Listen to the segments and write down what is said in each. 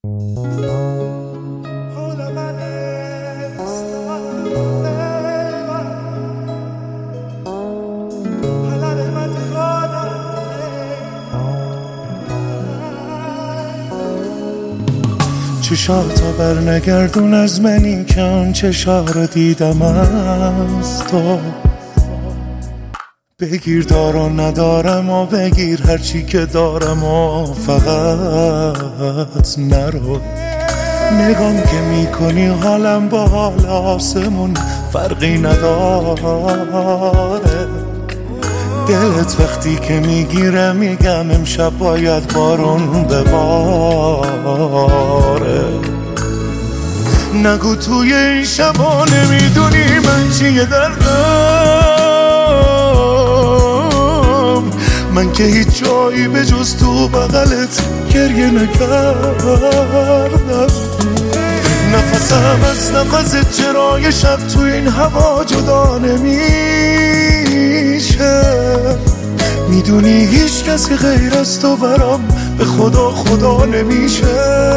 چشاتا بر نگردون از منی که آن چشا رو دیدم از تو. بگیر دارو ندارم و بگیر هرچی که دارم و فقط نرو. نگام که میکنی حالم با حال آسمون فرقی نداره. دلت وقتی که میگیره میگم امشب باید بارون بباره. نگو توی این شبا نمیدونی من چیه دردم. من که هیچ جایی به جز تو بغلت گریه نکردم. نفسم از نفست چرای شب تو این هوا جدا نمیشه. میدونی هیچ کسی غیر از تو برام به خدا خدا نمیشه.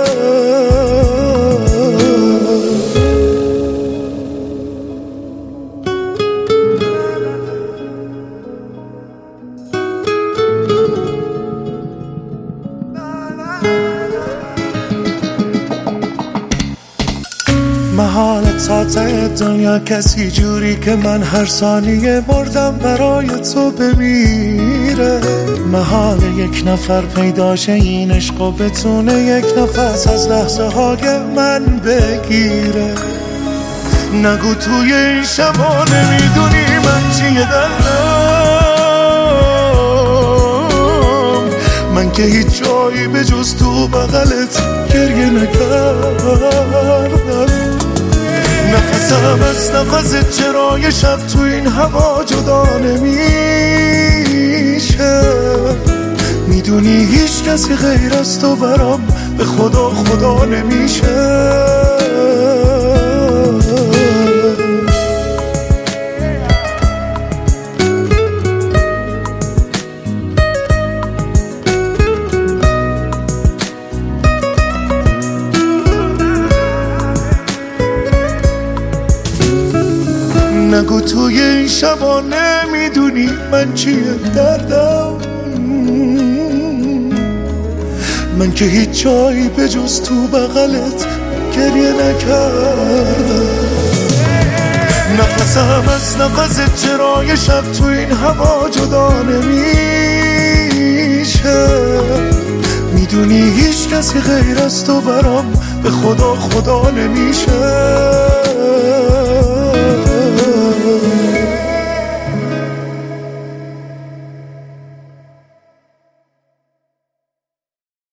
محالت ساته دنیا کسی جوری که من هر ثانیه مردم برای تو بمیره. محال یک نفر پیداشه این عشق و بتونه یک نفس از لحظه های من بگیره. نگو توی این شبا نمیدونی من چیه دلم. من که هیچ جایی به جز تو بغلت گریه نکردم. نفسم از نفست چرای شب تو این هوا جدا نمیشه. میدونی هیچ کسی غیر از تو برام به خدا خدا نمیشه. نگو توی این شبا نمیدونی من چیه دردم. من که هیچ جایی به جز تو بغلت گریه نکردم. نفسم از نفست چرای شب تو این هوا جدا نمیشه. میدونی هیچ کسی غیر از تو برام به خدا خدا نمیشه.